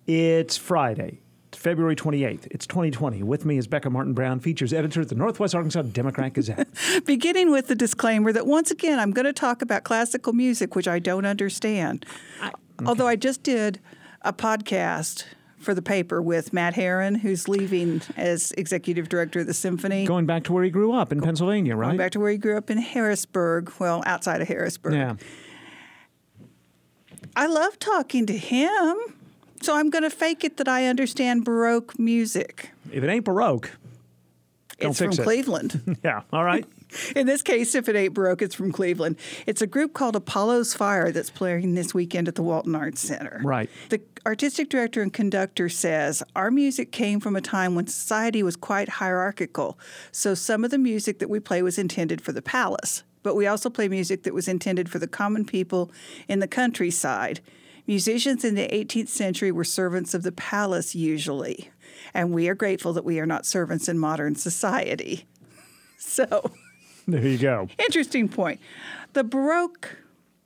It's Friday, February 28th. It's 2020. With me is Becca Martin Brown, features editor at the Northwest Arkansas Democrat Gazette. Beginning with the disclaimer that once again, I'm going to talk about classical music, which I don't understand. Although I just did a podcast for the paper with Matt Herron, who's leaving as executive director of the symphony. Going back to where he grew up in Pennsylvania, right? Going back to where he grew up in Harrisburg, well, outside of Harrisburg. Yeah. I love talking to him, so I'm going to fake it that I understand Baroque music. If it ain't Baroque, don't It's fix from it. Cleveland. Yeah, all right. In this case, if it ain't Baroque, it's from Cleveland. It's a group called Apollo's Fire that's playing this weekend at the Walton Arts Center. Right. The artistic director and conductor says, our music came from a time when society was quite hierarchical, so some of the music that we play was intended for the palace. But we also play music that was intended for the common people in the countryside. Musicians in the 18th century were servants of the palace usually, and we are grateful that we are not servants in modern society. So, There you go. interesting point. The Baroque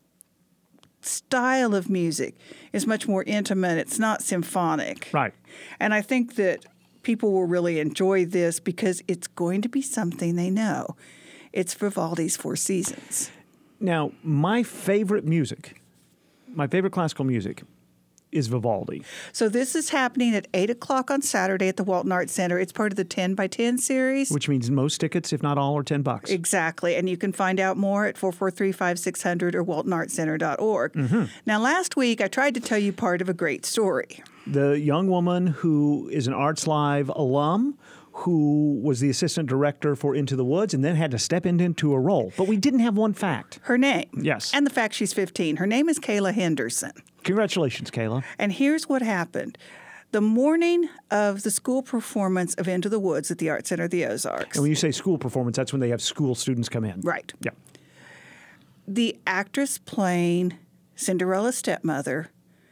style of music is much more intimate. It's not symphonic. Right. And I think that people will really enjoy this because it's going to be something they know. It's Vivaldi's Four Seasons. Now, my favorite classical music is Vivaldi. So this is happening at 8 o'clock on Saturday at the Walton Arts Center. It's part of the 10 by 10 series. Which means most tickets, if not all, are $10. Exactly. And you can find out more at 443-5600 or waltonartscenter.org. Mm-hmm. Now, last week, I tried to tell you part of a great story. The young woman who is an Arts Live alum who was the assistant director for Into the Woods and then had to step into a role. But we didn't have one fact. Her name. Yes. And the fact she's 15. Her name is Kayla Henderson. Congratulations, Kayla. And here's what happened. The morning of the school performance of Into the Woods at the Art Center of the Ozarks. And when you say school performance, that's when they have school students come in. Right. Yeah. The actress playing Cinderella's stepmother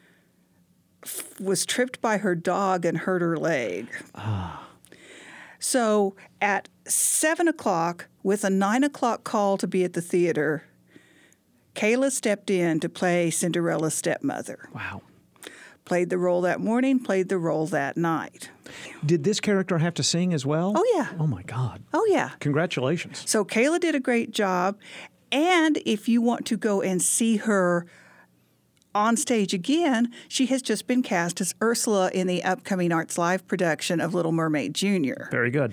was tripped by her dog and hurt her leg. So at 7 o'clock, with a 9 o'clock call to be at the theater, Kayla stepped in to play Cinderella's stepmother. Wow. Played the role that morning, played the role that night. Did this character have to sing as well? Oh, yeah. Oh, my God. Oh, yeah. Congratulations. So Kayla did a great job. And if you want to go and see her on stage again, she has just been cast as Ursula in the upcoming Arts Live production of Little Mermaid Jr. Very good.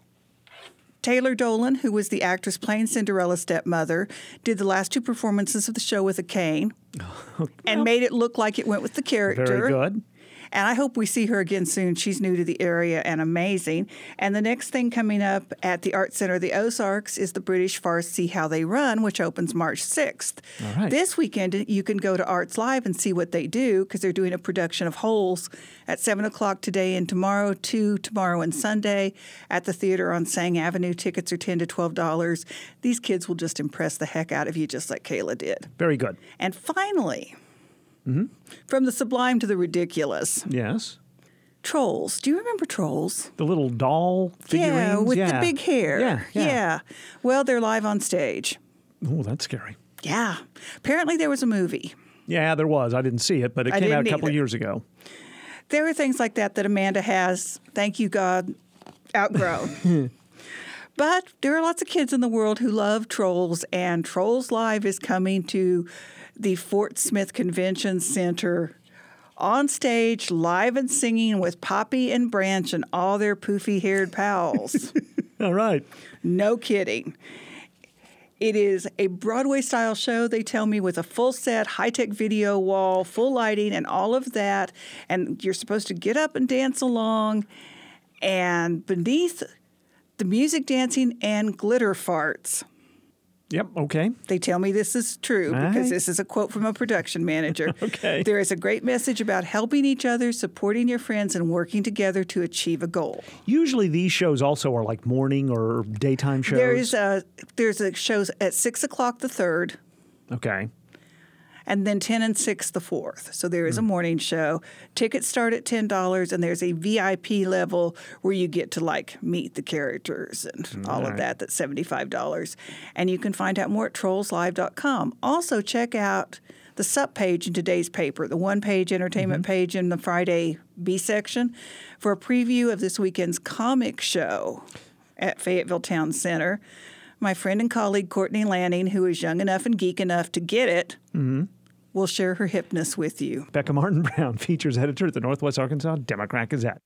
Taylor Dolan, who was the actress playing Cinderella's stepmother, did the last two performances of the show with a cane and made it look like it went with the character. Very good. And I hope we see her again soon. She's new to the area and amazing. And the next thing coming up at the Art Center of the Ozarks is the British farce See How They Run, which opens March 6th. All right. This weekend, you can go to Arts Live and see what they do because they're doing a production of Holes at 7 o'clock today and tomorrow, 2 tomorrow and Sunday at the theater on Sang Avenue. Tickets are $10 to $12. These kids will just impress the heck out of you just like Kayla did. Very good. And finally, from the sublime to the ridiculous, Yes. Trolls. Do you remember Trolls? The little doll figurines? Yeah, with the big hair. Yeah. Well, they're live on stage. Oh, that's scary. Yeah. Apparently there was a movie. Yeah, there was. I didn't see it, but it came out a couple either. years ago. There are things like that Amanda has, thank you God, outgrown. But there are lots of kids in the world who love Trolls, and Trolls Live is coming to the Fort Smith Convention Center on stage, live and singing with Poppy and Branch and all their poofy-haired pals. All right. No kidding. It is a Broadway-style show, they tell me, with a full set, high-tech video wall, full lighting, and all of that. And you're supposed to get up and dance along. And beneath the music, dancing, and glitter farts. Yep, okay. They tell me this is true because this is a quote from a production manager. Okay. There is a great message about helping each other, supporting your friends, and working together to achieve a goal. Usually these shows also are like morning or daytime shows. There's a shows at 6 o'clock the 3rd. Okay. And then 10 and 6 the 4th. So there is a morning show. Tickets start at $10, and there's a VIP level where you get to like meet the characters and all of that. That's $75. And you can find out more at trollslive.com. Also check out the sup page in today's paper, the one-page entertainment page in the Friday B section, for a preview of this weekend's comic show at Fayetteville Town Center. My friend and colleague Courtney Lanning, who is young enough and geek enough to get it, will share her hipness with you. Becca Martin Brown, features editor at the Northwest Arkansas Democrat Gazette.